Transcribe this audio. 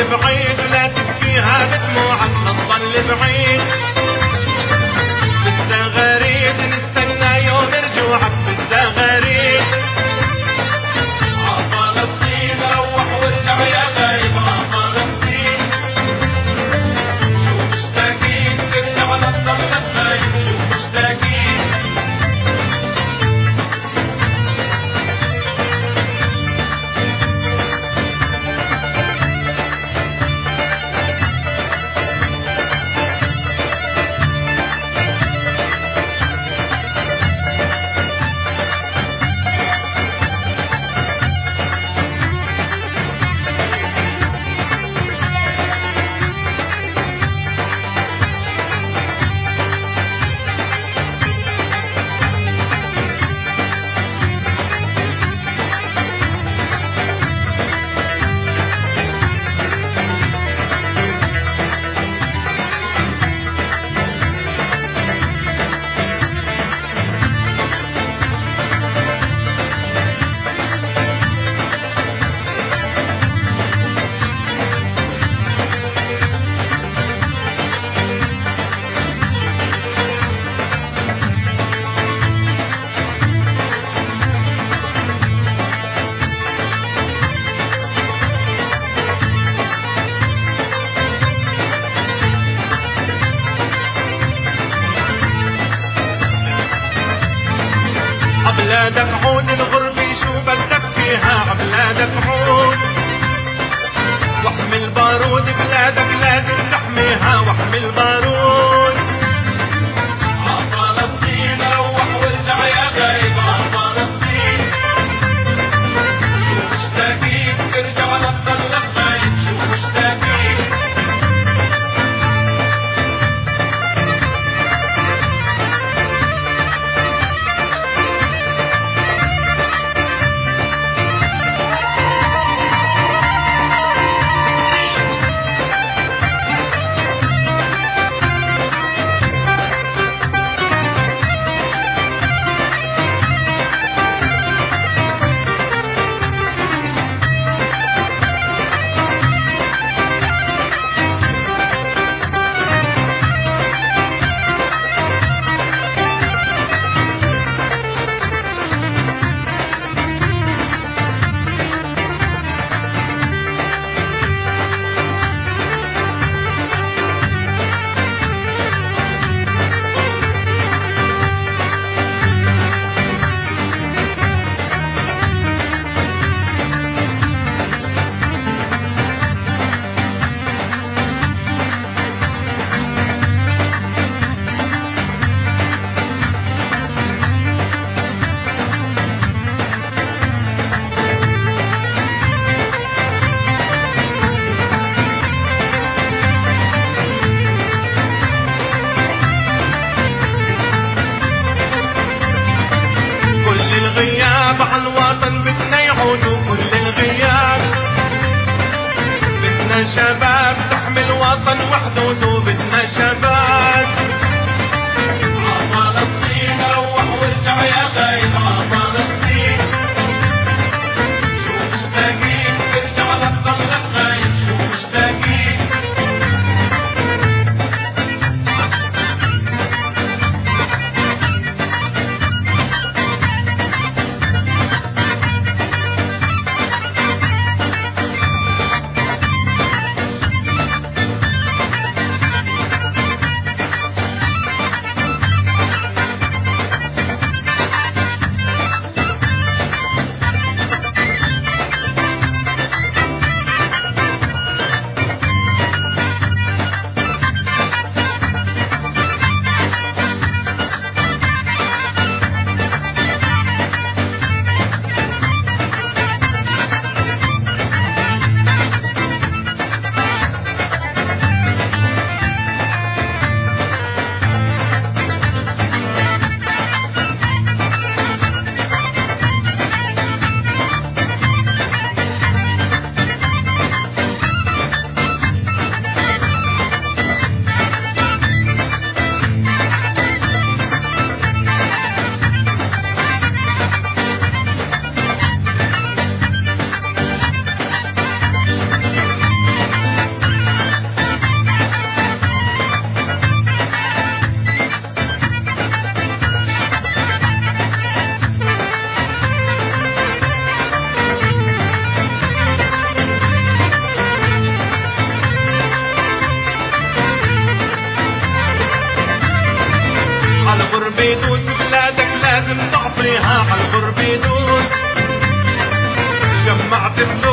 تضل بعيد ولا تبكيها بدموعك تضل بعيد. بدها غريب نستنى يوم رجوعك بدها غريب. عفلسطين روح وارجع يا غايب عفلسطين. شو مشتاقين ترجع لتضل غايب شو مشتاقين. عبلادك عود الغربة شو بدك فيها عبلادك عود. واحمل بارود بلادك لازم تحميها واحمل بارود. عفلسطين روح وارجع يا غايب عفلسطين. شو مشتاقين ترجع لتضل غايب شو مشتاقين. عن الوطن بدنا يعودوا كل الغياب. بدنا شباب تحمي الوطن وحدوده بدنا شباب. عفلسطين روح وارجع يا غايب عفلسطين. شو مشتاقين ترجع لتضل غايب شو مشتاقين. يدوس، بلادك لازم تعطيها عالغرب يدوس. جمعت فلوس